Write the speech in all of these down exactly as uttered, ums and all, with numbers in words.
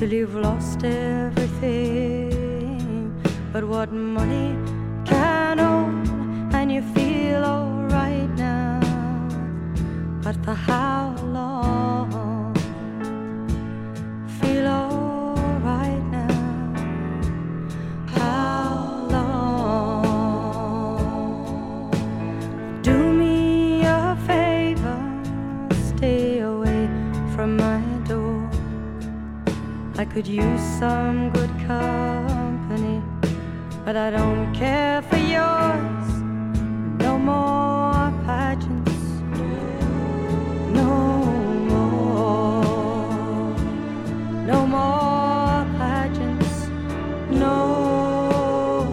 till you've lost everything but what money can own, and you feel alright now, but for how long? Feel alright now, how long? Do me a favor, stay away from my door. I could use some good company, but I don't care for yours. No more pageants, no more, no more pageants, no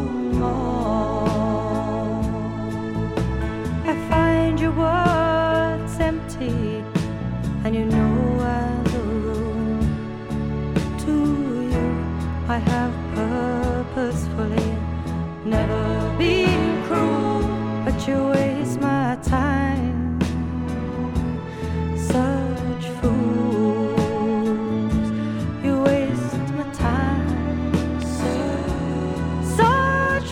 more. I find your words empty, and you know as a rule, to you I have purposefully never been cruel, but you waste my time. Such fools, you waste my time. Such, such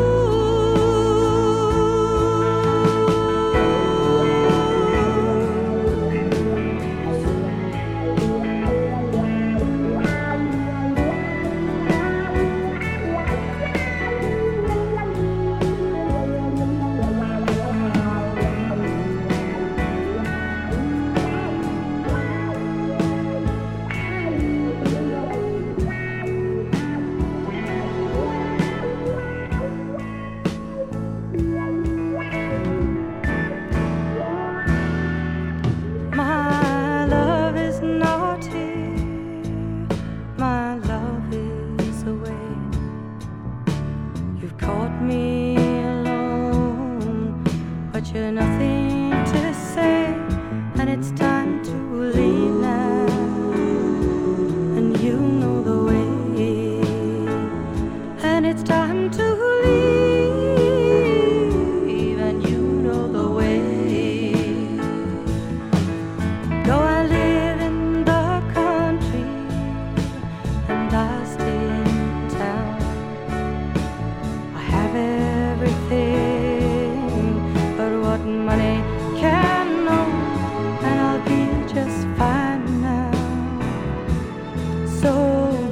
me alone, but you're nothing to say, and it's time to leave now, and you know the way, and it's time to leave, and you know the way. Go and live in the country, and I stay in town. Everything but what money can know, and I'll be just fine now. So